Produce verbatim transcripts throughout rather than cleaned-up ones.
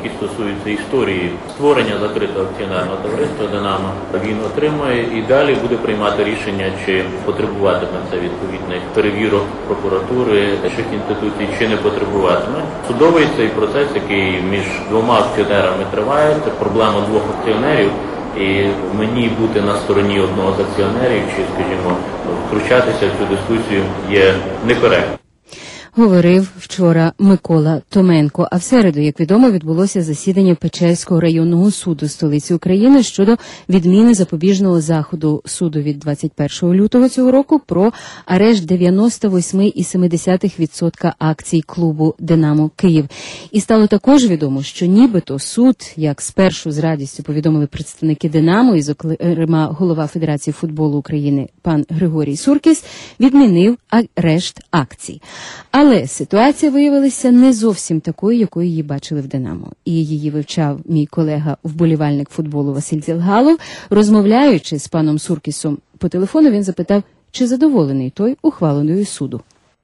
які стосуються історії створення закритого акціонерного товариства «Динамо», він отримає і далі буде приймати рішення, чи потребуватиме це відповідних перевірок прокуратури, інших інституцій, чи не потребуватиме. Судовий цей процес, який між двома акціонерами триває, це проблема двох акціонерів, і мені бути на стороні одного з акціонерів, чи, скажімо, втручатися в цю дискусію є некоректно. Говорив вчора Микола Томенко. А в середу, як відомо, відбулося засідання Печерського районного суду столиці України щодо відміни запобіжного заходу суду від двадцять першого лютого цього року про арешт дев'яносто вісім цілих сім десятих відсотка акцій клубу «Динамо Київ». І стало також відомо, що нібито суд, як спершу з радістю повідомили представники «Динамо», і, зокрема, голова Федерації футболу України пан Григорій Суркіс, відмінив арешт акцій. Але ситуація виявилася не зовсім такою, якою її бачили в «Динамо». І її вивчав мій колега-вболівальник футболу Василь Зілгалов. Розмовляючи з паном Суркісом по телефону, він запитав, чи задоволений той ухваленою суду.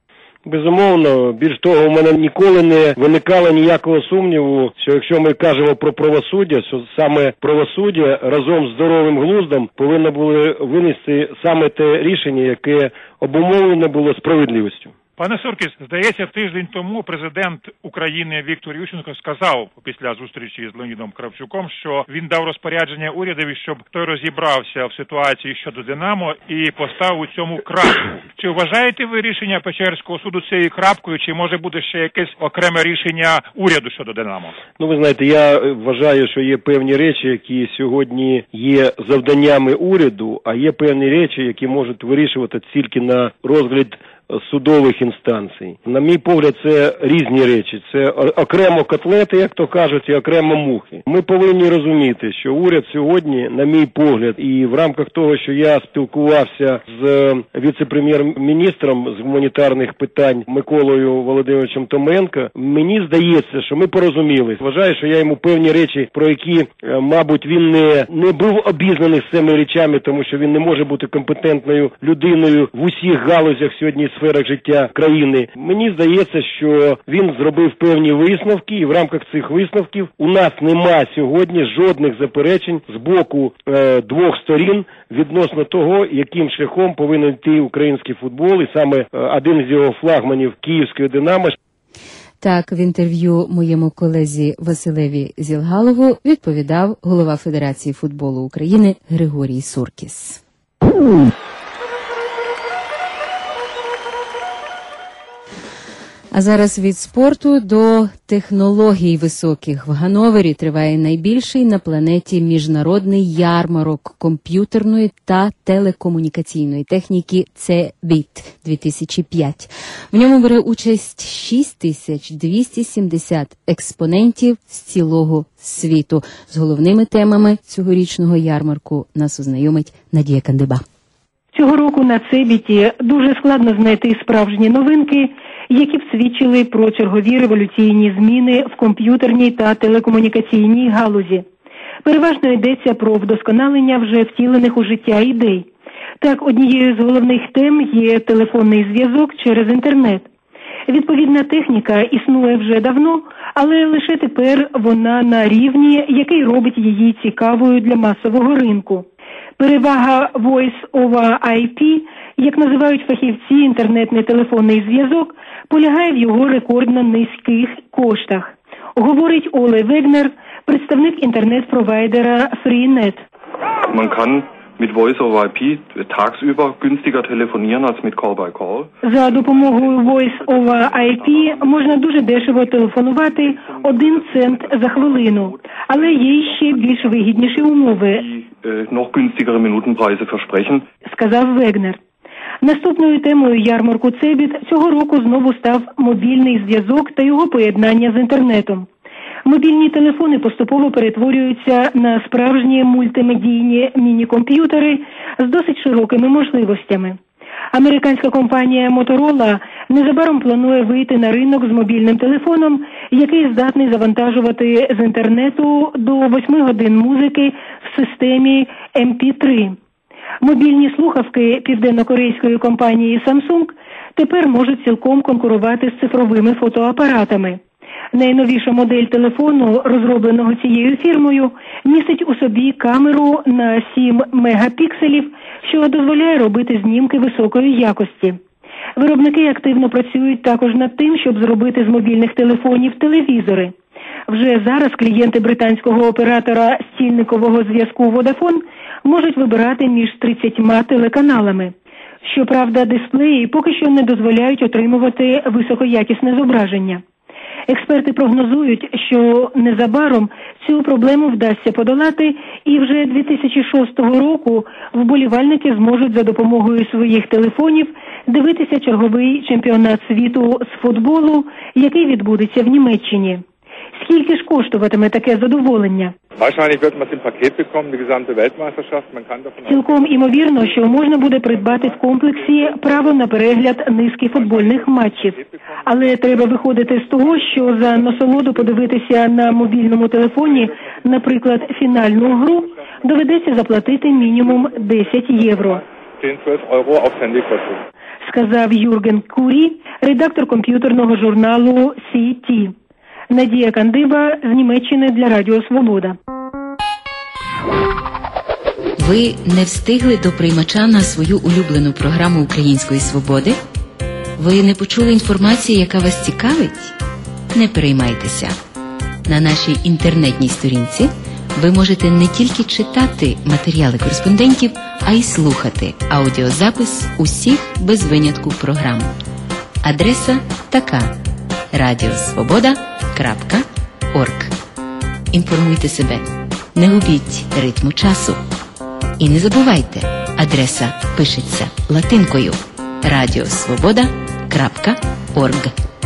Безумовно, більш того, у мене ніколи не виникало ніякого сумніву, що якщо ми кажемо про правосуддя, що саме правосуддя разом з здоровим глуздом повинно було винести саме те рішення, яке обумовлене було справедливістю. Пане Суркіс, здається, тиждень тому президент України Віктор Ющенко сказав після зустрічі з Леонідом Кравчуком, що він дав розпорядження урядові, щоб той розібрався в ситуації щодо «Динамо» і поставив у цьому крапку. Чи вважаєте ви рішення Печерського суду цією крапкою, чи може буде ще якесь окреме рішення уряду щодо «Динамо»? Ну, ви знаєте, я вважаю, що є певні речі, які сьогодні є завданнями уряду, а є певні речі, які можуть вирішувати тільки на розгляд судових інстанцій. На мій погляд, це різні речі. Це окремо котлети, як то кажуть, і окремо мухи. Ми повинні розуміти, що уряд сьогодні, на мій погляд, і в рамках того, що я спілкувався з віце-прем'єр-міністром з гуманітарних питань Миколою Володимировичем Томенко, мені здається, що ми порозумілись. Вважаю, що я йому певні речі, про які, мабуть, він не, не був обізнаний з цими речами, тому що він не може бути компетентною людиною в усіх галузях сьогодні сферах життя країни. Мені здається, що він зробив певні висновки, і в рамках цих висновків у нас нема сьогодні жодних заперечень з боку е, двох сторін відносно того, яким шляхом повинен йти український футбол, і саме е, один з його флагманів київської «Динамо». Так, в інтерв'ю моєму колезі Василеві Зілгалову відповідав голова Федерації футболу України Григорій Суркіс. А зараз від спорту до технологій високих. В Ганновері триває найбільший на планеті міжнародний ярмарок комп'ютерної та телекомунікаційної техніки «Це біт дві тисячі п'ять». В ньому бере участь шість тисяч двісті сімдесят експонентів з цілого світу. З головними темами цьогорічного ярмарку нас ознайомить Надія Кандиба. Цього року на «Цебіті» дуже складно знайти справжні новинки, які б свідчили про чергові революційні зміни в комп'ютерній та телекомунікаційній галузі. Переважно йдеться про вдосконалення вже втілених у життя ідей. Так, однією з головних тем є телефонний зв'язок через інтернет. Відповідна техніка існує вже давно, але лише тепер вона на рівні, який робить її цікавою для масового ринку. Перевага Voice over ай пі, як називають фахівці інтернетний телефонний зв'язок, полягає в його рекордно низьких коштах. Говорить Оле Вегнер, представник інтернет-провайдера Freenet. Man kann mit Voice over ай пі tagsüber günstiger telefonieren als mit Call by Call. За допомогою Voice over ай пі можна дуже дешево телефонувати один цент за хвилину, але є ще більш вигідніші умови, noch günstigere Minutenpreise versprechen, сказав Вегнер. Наступною темою ярмарку «Цебіт» цього року знову став мобільний зв'язок та його поєднання з інтернетом. Мобільні телефони поступово перетворюються на справжні мультимедійні міні-комп'ютери з досить широкими можливостями. Американська компанія Motorola незабаром планує вийти на ринок з мобільним телефоном, який здатний завантажувати з інтернету до восьми годин музики в системі ем пі три. Мобільні слухавки південно-корейської компанії Samsung тепер можуть цілком конкурувати з цифровими фотоапаратами. Найновіша модель телефону, розробленого цією фірмою, містить у собі камеру на сім мегапікселів, що дозволяє робити знімки високої якості. Виробники активно працюють також над тим, щоб зробити з мобільних телефонів телевізори. Вже зараз клієнти британського оператора стільникового зв'язку Vodafone можуть вибирати між тридцятьма телеканалами. Щоправда, дисплеї поки що не дозволяють отримувати високоякісне зображення. Експерти прогнозують, що незабаром цю проблему вдасться подолати, і вже дві тисячі шостого року вболівальники зможуть за допомогою своїх телефонів дивитися черговий чемпіонат світу з футболу, який відбудеться в Німеччині. Скільки ж коштуватиме таке задоволення? Цілком імовірно, що можна буде придбати в комплексі право на перегляд низки футбольних матчів. Але треба виходити з того, що за насолоду подивитися на мобільному телефоні, наприклад, фінальну гру, доведеться заплатити мінімум десять євро. Сказав Юрген Курі, редактор комп'ютерного журналу сі ті. Надія Кандиба з Німеччини для Радіо Свобода. Ви не встигли до приймача на свою улюблену програму Української свободи? Ви не почули інформації, яка вас цікавить? Не переймайтеся. На нашій інтернетній сторінці ви можете не тільки читати матеріали кореспондентів, а й слухати аудіозапис усіх без винятку програм. Адреса така: радіосвобода крапка орг. Інформуйте себе, не губіть ритму часу. І не забувайте, адреса пишеться латинкою: радіосвобода крапка орг.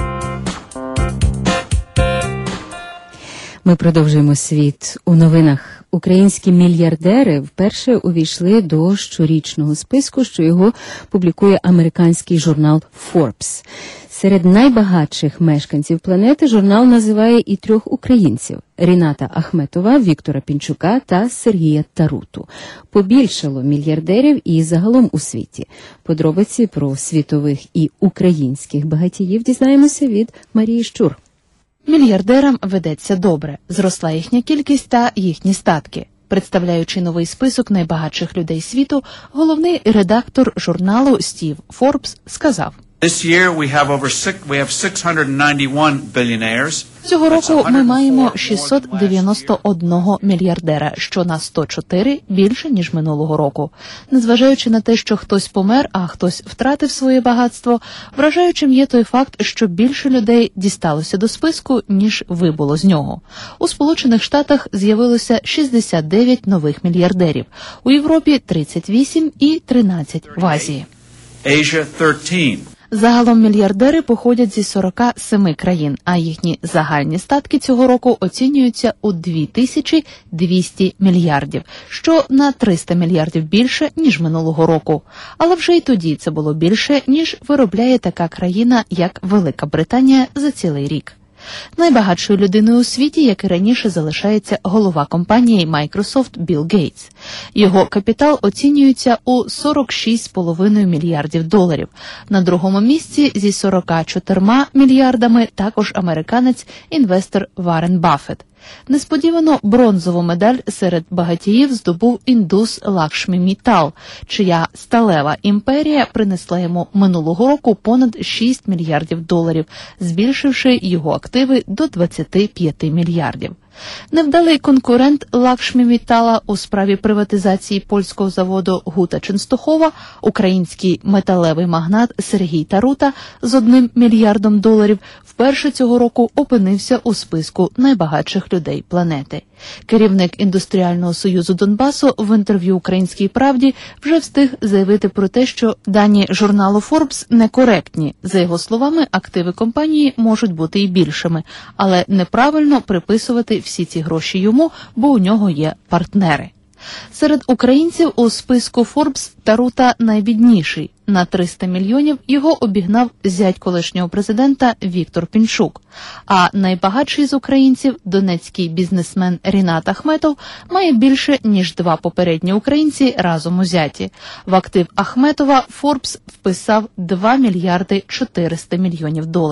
Ми продовжуємо світ у новинах. Українські мільярдери вперше увійшли до щорічного списку, що його публікує американський журнал Forbes. Серед найбагатших мешканців планети журнал називає і трьох українців – Ріната Ахметова, Віктора Пінчука та Сергія Таруту. Побільшало мільярдерів і загалом у світі. Подробиці про світових і українських багатіїв дізнаємося від Марії Щур. Мільярдерам ведеться добре. Зросла їхня кількість та їхні статки. Представляючи новий список найбагатших людей світу, головний редактор журналу Стів Форбс сказав: This year we have over six, we have six hundred ninety-one billionaires. Цього року ми маємо шістсот дев'яносто один мільярдера, що на сто чотири більше, ніж минулого року. Незважаючи на те, що хтось помер, а хтось втратив своє багатство, вражаючим є той факт, що більше людей дісталося до списку, ніж вибуло з нього. У Сполучених Штатах з'явилося шістдесят дев'ять нових мільярдерів, у Європі тридцять вісім і тринадцять в Азії. Asia thirteen. Загалом мільярдери походять зі сорока семи країн, а їхні загальні статки цього року оцінюються у дві тисячі двісті мільярдів, що на триста мільярдів більше, ніж минулого року. Але вже й тоді це було більше, ніж виробляє така країна, як Велика Британія за цілий рік. Найбагатшою людиною у світі, як і раніше, залишається голова компанії Microsoft Білл Гейтс. Його капітал оцінюється у сорок шість з половиною мільярдів доларів. На другому місці зі сорока чотирма мільярдами також американець-інвестор Варен Баффет. Несподівано бронзову медаль серед багатіїв здобув індус Лакшмі Міттал, чия сталева імперія принесла йому минулого року понад шість мільярдів доларів, збільшивши його активи до двадцяти п'яти мільярдів. Невдалий конкурент Лакшмі Міттала у справі приватизації польського заводу Гута Ченстохова, український металевий магнат Сергій Тарута з одним мільярдом доларів, вперше цього року опинився у списку найбагатших людей планети. Керівник індустріального союзу Донбасу в інтерв'ю «Українській правді» вже встиг заявити про те, що дані журналу Forbes некоректні. За його словами, активи компанії можуть бути і більшими, але неправильно приписувати всі ці гроші йому, бо у нього є партнери. Серед українців у списку Forbes Тарута найбідніший. На триста мільйонів його обігнав зять колишнього президента Віктор Пінчук. А найбагатший з українців, донецький бізнесмен Рінат Ахметов, має більше, ніж два попередні українці разом узяті. В актив Ахметова Forbes вписав два мільярди чотириста мільйонів доларів.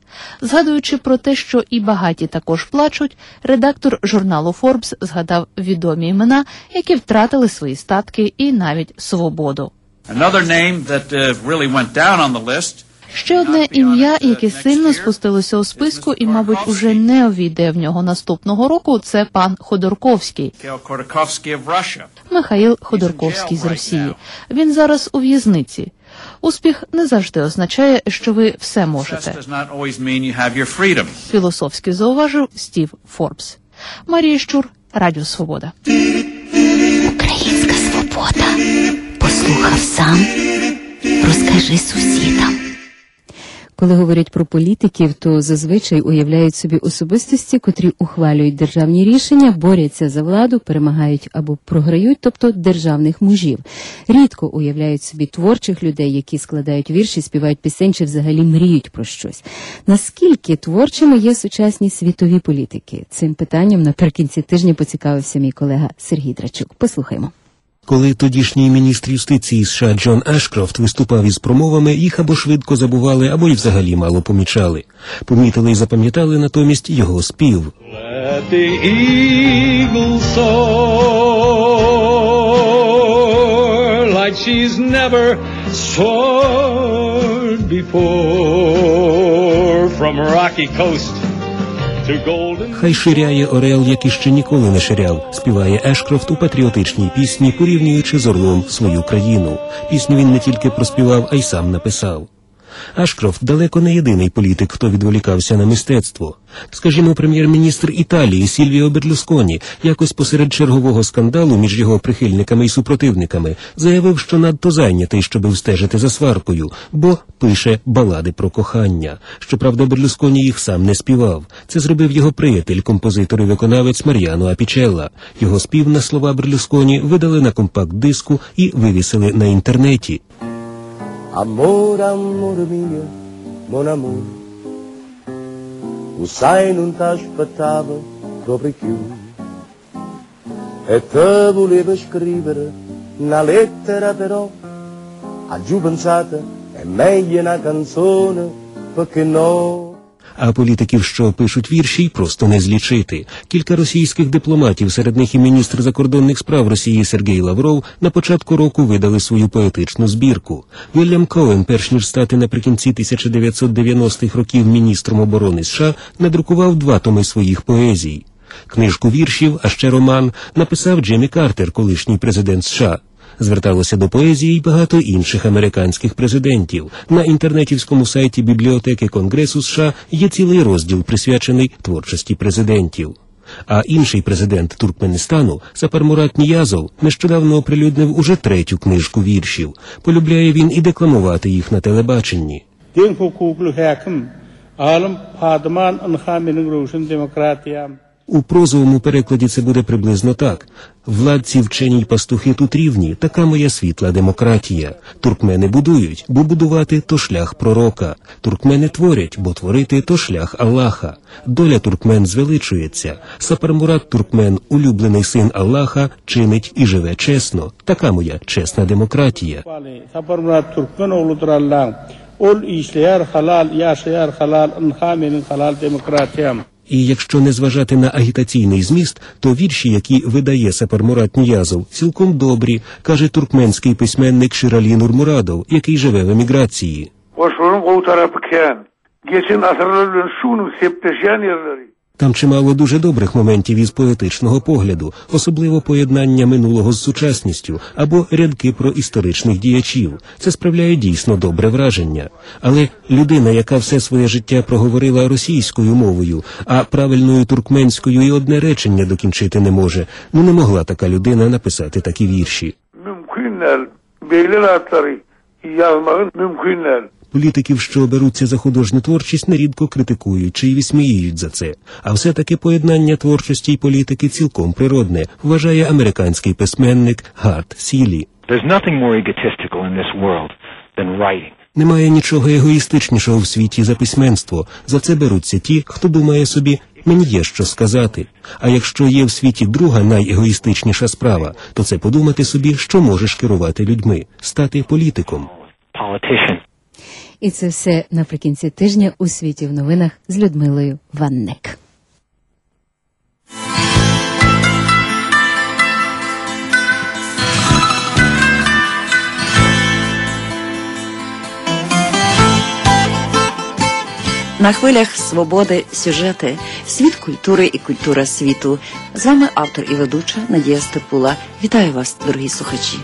Згадуючи про те, що і багаті також плачуть, редактор журналу Forbes згадав відомі імена, які втратили свої статки і навіть свободу. Another name that uh, really went down on the list. Ще одне ім'я, яке сильно спустилося у списку і, мабуть, уже не увійде в нього наступного року, це пан Ходорковський. Михаїл Ходорковський з Росії. Він зараз у в'язниці. Успіх не завжди означає, що ви все можете. Філософськи зауважив Стів Форбс. Марія Щур, Радіо Свобода. Українська свобода. Послухав сам, розкажи сусідам. Коли говорять про політиків, то зазвичай уявляють собі особистості, котрі ухвалюють державні рішення, борються за владу, перемагають або програють, тобто державних мужів. Рідко уявляють собі творчих людей, які складають вірші, співають пісень чи взагалі мріють про щось. Наскільки творчими є сучасні світові політики? Цим питанням наприкінці тижня поцікавився мій колега Сергій Драчук. Послухаймо. Коли тодішній міністр юстиції США Джон Ашкрофт виступав із промовами, їх або швидко забували, або й взагалі мало помічали. Помітили і запам'ятали натомість його спів. Let the eagle soar like she's never soared before from rocky coast. Хай ширяє орел, як іще ніколи не ширяв, співає Ешкрофт у патріотичній пісні, порівнюючи з орлом свою країну. Пісню він не тільки проспівав, а й сам написав. Ашкрофт далеко не єдиний політик, хто відволікався на мистецтво. Скажімо, прем'єр-міністр Італії Сільвіо Берлусконі якось посеред чергового скандалу між його прихильниками і супротивниками заявив, що надто зайнятий, щоби встежити за сваркою, бо пише балади про кохання. Щоправда, Берлусконі їх сам не співав. Це зробив його приятель, композитор і виконавець Мар'яно Апічелла. Його спів на слова Берлусконі видали на компакт-диску і вивісили на інтернеті. Amore, amore mio, mon amore, tu sai non t'aspettavo proprio più, e te volevo scrivere una lettera però, a giù pensata è meglio una canzone, perché no. А політиків, що пишуть вірші, й просто не злічити. Кілька російських дипломатів, серед них і міністр закордонних справ Росії Сергій Лавров, на початку року видали свою поетичну збірку. Вільям Коен, перш ніж стати наприкінці тисяча дев'ятсот дев'яностих років міністром оборони США, надрукував два томи своїх поезій. Книжку віршів, а ще роман, написав Джиммі Картер, колишній президент США. Зверталося до поезії й багато інших американських президентів. На інтернетівському сайті бібліотеки Конгресу США є цілий розділ, присвячений творчості президентів. А інший президент Туркменистану, Сапармурат Ніязов, нещодавно оприлюднив уже третю книжку віршів. Полюбляє він і декламувати їх на телебаченні. У прозовому перекладі це буде приблизно так. Владці, вчені й пастухи тут рівні, така моя світла демократія. Туркмени будують, бо будувати – то шлях пророка. Туркмени творять, бо творити – то шлях Аллаха. Доля туркмен звеличується. Сапармурат Туркмен, улюблений син Аллаха, чинить і живе чесно. Така моя чесна демократія. Сапармурат Туркмен oğludur Allah. Ol işleyer halal, yaşayar halal, inhamenin halal demokratiyam. І якщо не зважати на агітаційний зміст, то вірші, які видає Сапармурат Ніязов, цілком добрі, каже туркменський письменник Ширалі Нурмурадов, який живе в еміграції. Там чимало дуже добрих моментів із поетичного погляду, особливо поєднання минулого з сучасністю або рядки про історичних діячів. Це справляє дійсно добре враження. Але людина, яка все своє життя проговорила російською мовою, а правильною туркменською і одне речення докінчити не може, ну не могла така людина написати такі вірші. Політиків, що беруться за художню творчість, нерідко критикують чи й висміюють за це. А все-таки поєднання творчості й політики цілком природне, вважає американський письменник Гарт Сілі. Немає нічого егоїстичнішого в світі за письменство. За це беруться ті, хто думає собі, мені є що сказати. А якщо є в світі друга найегоїстичніша справа, то це подумати собі, що можеш керувати людьми, стати політиком. І це все наприкінці тижня у світі в новинах з Людмилою Ваннек. На хвилях свободи сюжети, світ культури і культура світу. З вами автор і ведуча Надія Степула. Вітаю вас, дорогі слухачі.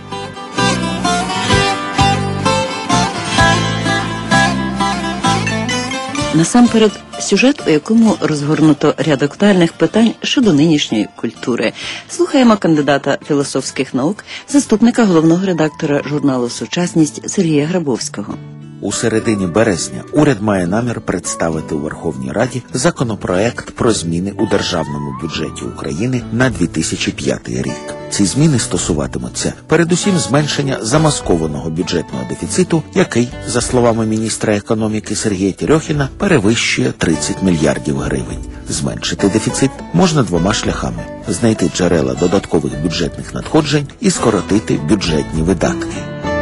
Насамперед, сюжет, у якому розгорнуто ряд актуальних питань щодо нинішньої культури. Слухаємо кандидата філософських наук, заступника головного редактора журналу «Сучасність» Сергія Грабовського. У середині березня уряд має намір представити у Верховній Раді законопроект про зміни у державному бюджеті України на дві тисячі п'ятий рік. Ці зміни стосуватимуться передусім зменшення замаскованого бюджетного дефіциту, який, за словами міністра економіки Сергія Терьохіна, перевищує тридцять мільярдів гривень. Зменшити дефіцит можна двома шляхами – знайти джерела додаткових бюджетних надходжень і скоротити бюджетні видатки.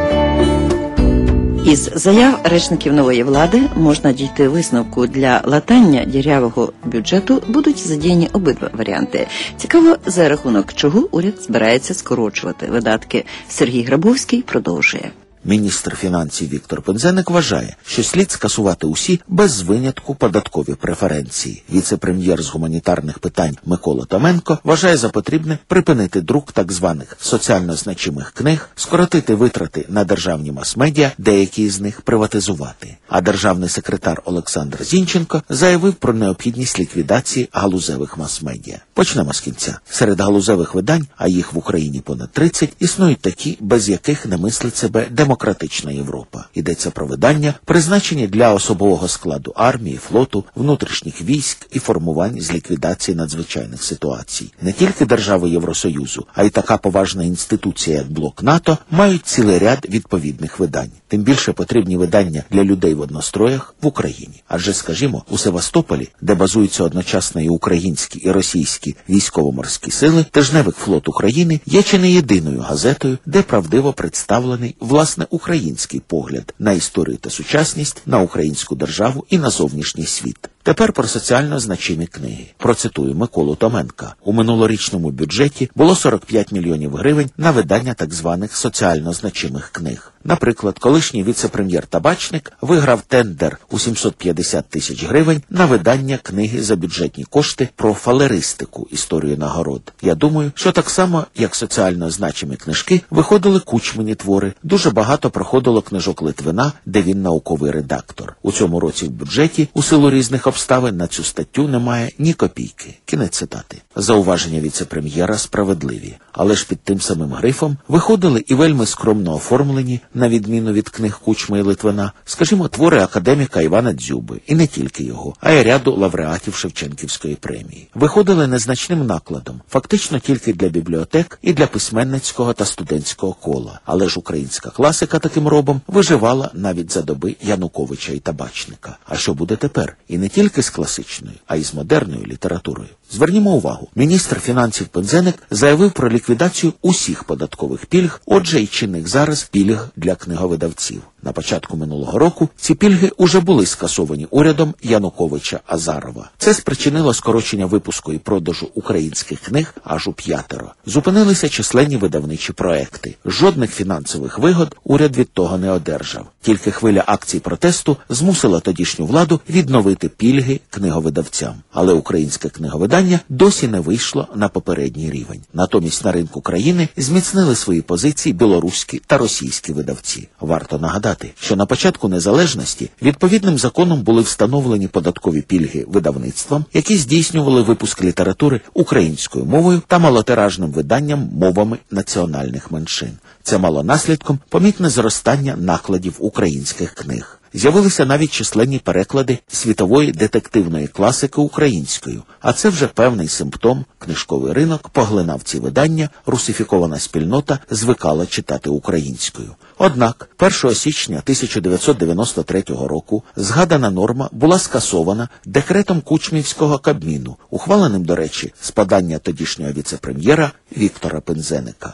Із заяв речників нової влади можна дійти висновку: для латання дірявого бюджету будуть задіяні обидва варіанти. Цікаво, за рахунок чого уряд збирається скорочувати видатки. Сергій Грабовський продовжує. Міністр фінансів Віктор Пинзеник вважає, що слід скасувати усі, без винятку, податкові преференції. Віце-прем'єр з гуманітарних питань Микола Томенко вважає за потрібне припинити друк так званих соціально значимих книг, скоротити витрати на державні мас-медіа, деякі з них приватизувати. А державний секретар Олександр Зінченко заявив про необхідність ліквідації галузевих мас-медіа. Почнемо з кінця. Серед галузевих видань, а їх в Україні понад тридцять, існують такі, без яких не мислить себе демократія. Демократична Європа. Йдеться про видання, призначені для особового складу армії, флоту, внутрішніх військ і формувань з ліквідації надзвичайних ситуацій. Не тільки держави Євросоюзу, а й така поважна інституція, як блок НАТО, мають цілий ряд відповідних видань. Тим більше потрібні видання для людей в одностроях в Україні. Адже, скажімо, у Севастополі, де базуються одночасно і українські, і російські військово-морські сили, тижневик «Флот України» є чи не єдиною газетою, де правдиво представлений власне український погляд на історію та сучасність, на українську державу і на зовнішній світ. Тепер про соціально значимі книги. Процитую Миколу Томенка. У минулорічному бюджеті було сорок п'ять мільйонів гривень на видання так званих соціально значимих книг. Наприклад, колишній віце-прем'єр Табачник виграв тендер у сімсот п'ятдесят тисяч гривень на видання книги за бюджетні кошти про фалеристику, історію нагород. Я думаю, що так само, як соціально значимі книжки, виходили Кучмині твори, дуже багато проходило книжок Литвина, де він науковий редактор. У цьому році в бюджеті, у силу різних обставин, на цю статтю немає ні копійки. Кінець цитати. Зауваження віце-прем'єра справедливі. Але ж під тим самим грифом виходили і вельми скромно оформлені, на відміну від книг Кучми і Литвина, скажімо, твори академіка Івана Дзюби, і не тільки його, а й ряду лауреатів Шевченківської премії. Виходили незначним накладом, фактично тільки для бібліотек і для письменницького та студентського кола. Але ж українська класика таким робом виживала навіть за доби Януковича і Табачника. А що буде тепер? І не тільки з класичною, а й з модерною літературою. Звернімо увагу, міністр фінансів Пинзеник заявив про ліквідацію усіх податкових пільг, отже і чинних зараз пільг для книговидавців. На початку минулого року ці пільги уже були скасовані урядом Януковича-Азарова. Це спричинило скорочення випуску і продажу українських книг аж у п'ятеро. Зупинилися численні видавничі проекти. Жодних фінансових вигод уряд від того не одержав. Тільки хвиля акцій протесту змусила тодішню владу відновити пільги книговидавцям. Але українське книговидання досі не вийшло на попередній рівень. Натомість на ринку країни зміцнили свої позиції білоруські та російські видавці. Варто нагадати, що на початку незалежності відповідним законом були встановлені податкові пільги видавництвам, які здійснювали випуск літератури українською мовою та малотиражним виданням мовами національних меншин. Це мало наслідком помітне зростання накладів українських книг. З'явилися навіть численні переклади світової детективної класики українською, а це вже певний симптом. Книжковий ринок поглинав ці видання, русифікована спільнота звикала читати українською. Однак першого січня тисяча дев'ятсот дев'яносто третього року згадана норма була скасована декретом Кучмівського Кабміну, ухваленим, до речі, з подання тодішнього віце-прем'єра Віктора Пинзеника.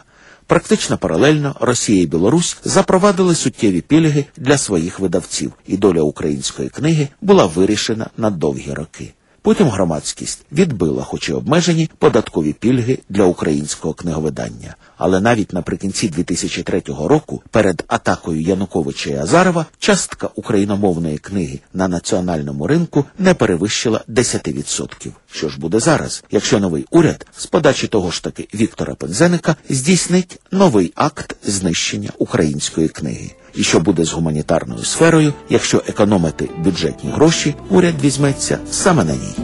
Практично паралельно Росія і Білорусь запровадили суттєві пільги для своїх видавців, і доля української книги була вирішена на довгі роки. Потім громадськість відбила, хоч і обмежені, податкові пільги для українського книговидання. Але навіть наприкінці дві тисячі третього року, перед атакою Януковича і Азарова, частка україномовної книги на національному ринку не перевищила десять відсотків. Що ж буде зараз, якщо новий уряд, з подачі того ж таки Віктора Пинзеника, здійснить новий акт знищення української книги? І що буде з гуманітарною сферою, якщо економити бюджетні гроші, уряд візьметься саме на ній?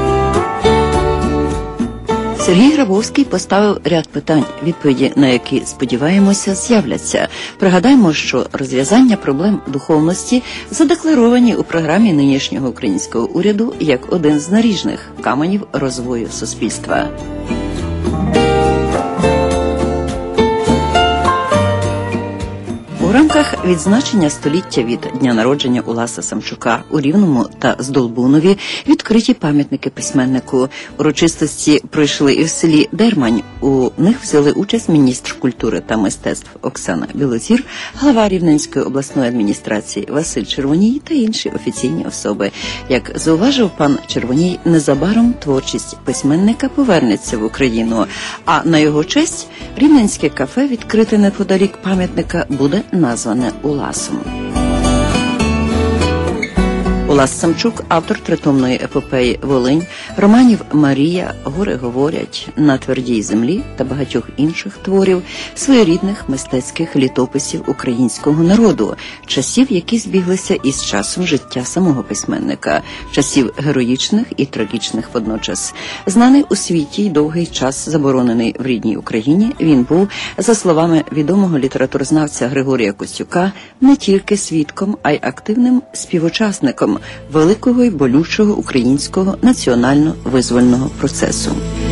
Сергій Грабовський поставив ряд питань, відповіді на які, сподіваємося, з'являться. Пригадаємо, що розв'язання проблем духовності задекларовані у програмі нинішнього українського уряду як один з наріжних каменів розвою суспільства. У рамках відзначення століття від дня народження Уласа Самчука у Рівному та Здолбунові відкриті пам'ятники письменнику. Урочистості пройшли і в селі Дермань. У них взяли участь міністр культури та мистецтв Оксана Білозір, глава Рівненської обласної адміністрації Василь Червоній та інші офіційні особи. Як зауважив пан Червоній, незабаром творчість письменника повернеться в Україну, а на його честь рівненське кафе, відкрите неподалік пам'ятника, буде назване Уласом. Улас Самчук – автор тритомної епопеї «Волинь», романів «Марія», «Гори говорять», «На твердій землі» та багатьох інших творів, своєрідних мистецьких літописів українського народу, часів, які збіглися із часом життя самого письменника, часів героїчних і трагічних водночас. Знаний у світі й довгий час заборонений в рідній Україні, він був, за словами відомого літературознавця Григорія Костюка, не тільки свідком, а й активним співучасником великого й болючого українського національно-визвольного процесу.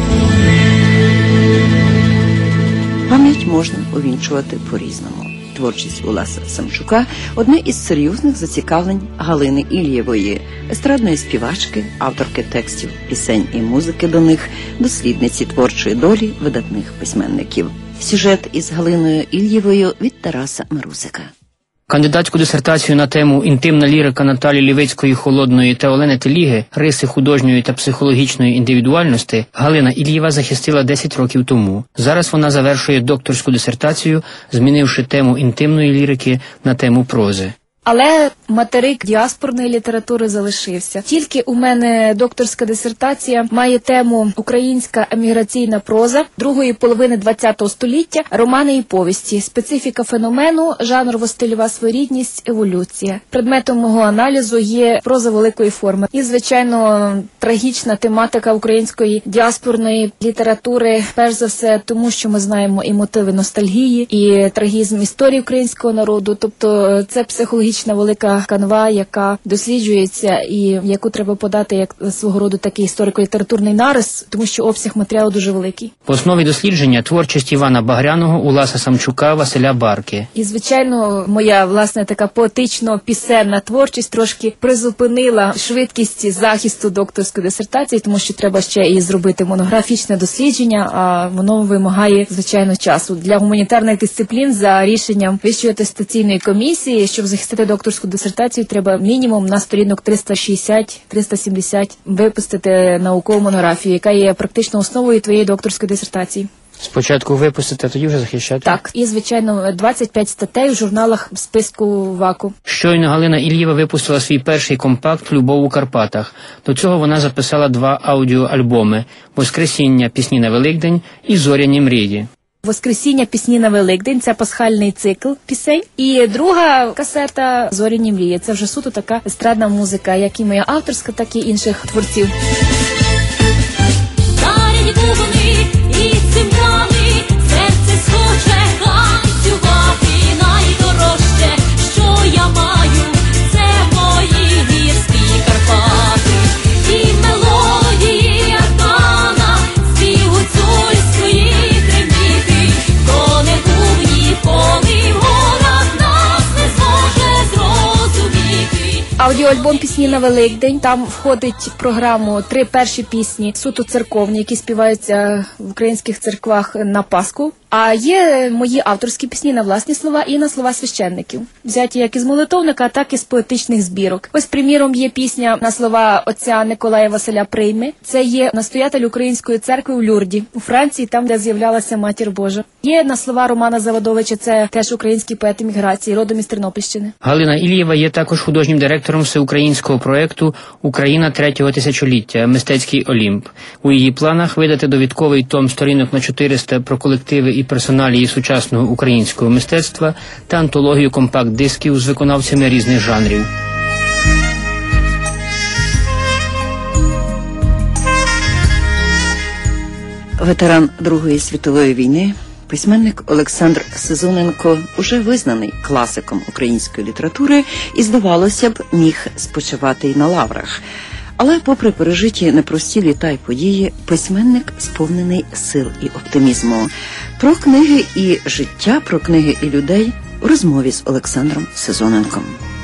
Пам'ять можна увінчувати по-різному. Творчість Уласа Самчука – одне із серйозних зацікавлень Галини Ільєвої, естрадної співачки, авторки текстів, пісень і музики до них, дослідниці творчої долі видатних письменників. Сюжет із Галиною Ільєвою від Тараса Марусика. Кандидатську дисертацію на тему «Інтимна лірика Наталі Лівицької Холодної та Олени Теліги. Риси художньої та психологічної індивідуальності» Галина Ільєва захистила десять років тому. Зараз вона завершує докторську дисертацію, змінивши тему інтимної лірики на тему прози. Але материк діаспорної літератури залишився. Тільки у мене докторська дисертація має тему «Українська еміграційна проза другої половини ХХ століття, романи і повісті, специфіка феномену, жанрово-стильова своєрідність, еволюція». Предметом мого аналізу є проза великої форми. І, звичайно, трагічна тематика української діаспорної літератури, перш за все, тому що ми знаємо і мотиви ностальгії, і трагізм історії українського народу, тобто це психологічна велика канва, яка досліджується і яку треба подати як свого роду такий історико-літературний нарис, тому що обсяг матеріалу дуже великий. В основі дослідження творчість Івана Багряного, Уласа Самчука, Василя Барки. І, звичайно, моя, власне, така поетично-пісенна творчість трошки призупинила швидкість захисту докторської дисертації, тому що треба ще і зробити монографічне дослідження, а воно вимагає, звичайно, часу. Для гуманітарних дисциплін за рішенням Вищої атестаційної комісії, щоб захистити докторську дисертацію, треба мінімум на сторінок триста шістдесят - триста сімдесят випустити наукову монографію, яка є практично основою твоєї докторської дисертації. Спочатку випустити, а тоді вже захищати? Так, і, звичайно, двадцять п'ять статей у журналах списку ВАКу. Щойно Галина Ільєва випустила свій перший компакт «Любов у Карпатах». До цього вона записала два аудіоальбоми «Воскресіння. Пісні на Великдень» і «Зоряні мрії». «Воскресіння. Пісні на Великдень» – це пасхальний цикл пісень. І друга касета «Зоряні мрії». Це вже суто така естрадна музика, як і моя авторська, так і інших творців. Заряді бубни і цимбали, серце схоче танцювати. Найдорожче, що я маю, це мої гірські Карпати. І мелодії Артана, спів гуцульської креміти. То не бубні, коли в горах нас не зможе зрозуміти. Аудіоальбом «Пісні на Великдень». Там входить в програму три перші пісні суто церковні, які співаються в українських церквах на Пасху. А є мої авторські пісні на власні слова і на слова священників, взяті як із молитовника, так і з поетичних збірок. Ось, приміром, є пісня на слова отця Николая Василя Прийми. Це є настоятель Української церкви у Люрді, у Франції, там, де з'являлася Матір Божа. Є на слова Романа Завадовича, це теж український поет еміграції, родом із Тернопільщини. Галина Ілієва є також художнім директором всеукраїнського проєкту «Україна третього тисячоліття. Мистецький Олімп». У її планах видати довідковий том сторінок на чотириста про колективи і персоналії сучасного українського мистецтва та антологію компакт-дисків з виконавцями різних жанрів. Ветеран Другої світової війни, письменник Олександр Сезоненко уже визнаний класиком української літератури і, здавалося б, міг спочивати й на лаврах. Але попри пережиті непрості літа й події, письменник сповнений сил і оптимізму. Про книги і життя, про книги і людей у розмові з Олександром Сезоненком.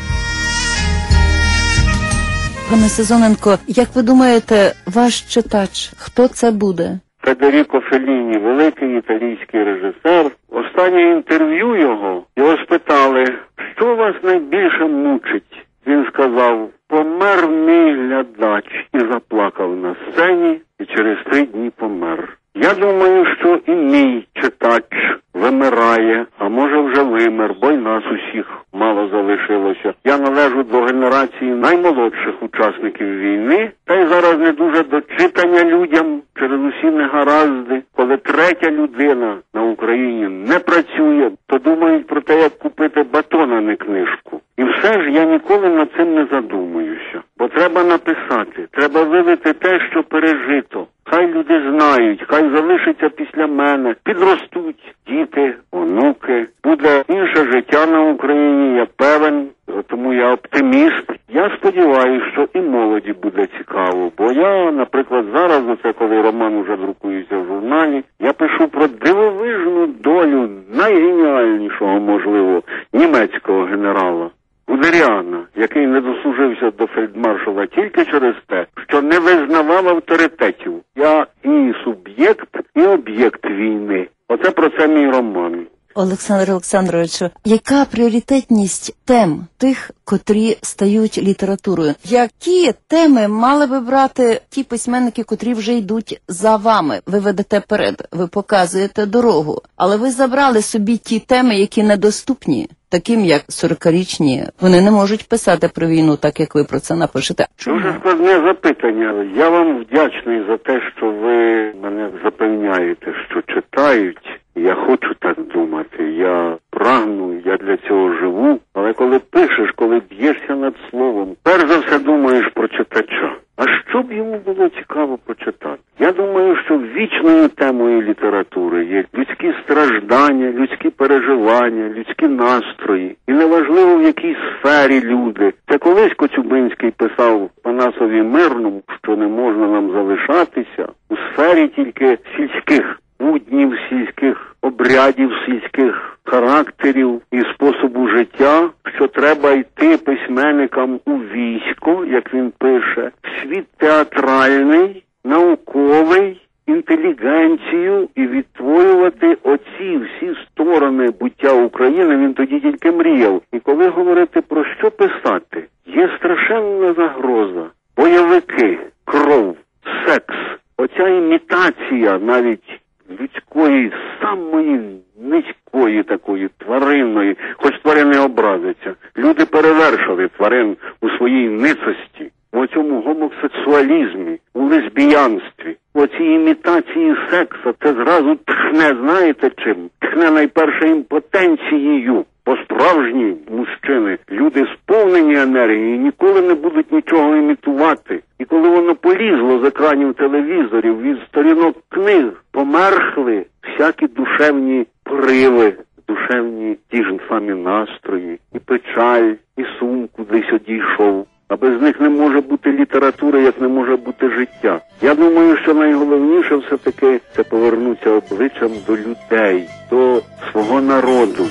Пане Сезоненко, як ви думаєте, ваш читач, хто це буде? Федеріко Фелліні, великий італійський режисер. Останнє інтерв'ю його, його спитали, що вас найбільше мучить? Він сказав, помер мій глядач, і заплакав на сцені, і через три дні помер. Я думаю, що і мій читач вимирає, а може вже вимер, бо й нас усіх мало залишилося. Я належу до генерації наймолодших учасників війни, та й зараз не дуже до читання людям через усі негаразди. Коли третя людина на Україні не працює, то думають про те, як купити батон, а не книжку. І все ж я ніколи над цим не задумуюся. Бо треба написати, треба вивити те, що пережито. Хай люди знають, хай залишиться після мене, підростуть діти, онуки. Буде інше життя на Україні, я певен, тому я оптиміст. Я сподіваюся, що і молоді буде цікаво, бо я, наприклад, зараз, оце коли роман уже друкується в журналі, я пишу про дивовижну долю найгеніальнішого, можливо, німецького генерала Гудеріана, який не дослужився до фельдмаршала тільки через те, що не визнавав авторитетів. Я і суб'єкт, і об'єкт війни. Оце про це мій роман. Олександр Олександровичу, яка пріоритетність тем тих, котрі стають літературою? Які теми мали би брати ті письменники, котрі вже йдуть за вами? Ви ведете перед, ви показуєте дорогу, але ви забрали собі ті теми, які недоступні, таким як сорокарічні. Вони не можуть писати про війну, так як ви про це напишете. Дуже складне запитання. Я вам вдячний за те, що ви мене запевняєте, що читають. Я хочу так думати, я прагну, я для цього живу, але коли пишеш, коли б'єшся над словом, перш за все думаєш про читача. А що б йому було цікаво почитати? Я думаю, що вічною темою літератури є людські страждання, людські переживання, людські настрої. І неважливо, в якій сфері люди. Це колись Коцюбинський писав Панасові Мирному, що не можна нам залишатися у сфері тільки сільських буднів, сільських обрядів, сільських характерів і способу життя, що треба йти письменникам у військо, як він пише, в світ театральний, науковий, інтелігенцію і відтворювати оці всі сторони буття України. Він тоді тільки мріяв. І коли говорити про що писати, є страшенна загроза. Бойовики, кров, секс, оця імітація навіть людської, самої низької такої тваринної, хоч тварини образиться. Люди перевершили тварин у своїй ницості, у цьому гомосексуалізмі, у лесбіянстві. Оці імітації секса, це зразу тхне, знаєте чим? Тхне найперше імпотенцією. Бо справжні мужчини, люди сповнені енергії, ніколи не будуть нічого імітувати. І коли воно полізло з екранів телевізорів, від сторінок книг, померхли всякі душевні пориви, душевні ті ж самі настрої, і печаль, і сум кудись одійшов. А без них не може бути література, як не може бути життя. Я думаю, що найголовніше все-таки це повернутися обличчям до людей, до свого народу.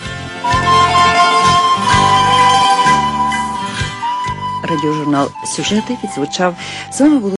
Радіожурнал «Сюжети» відзвучав. З вами було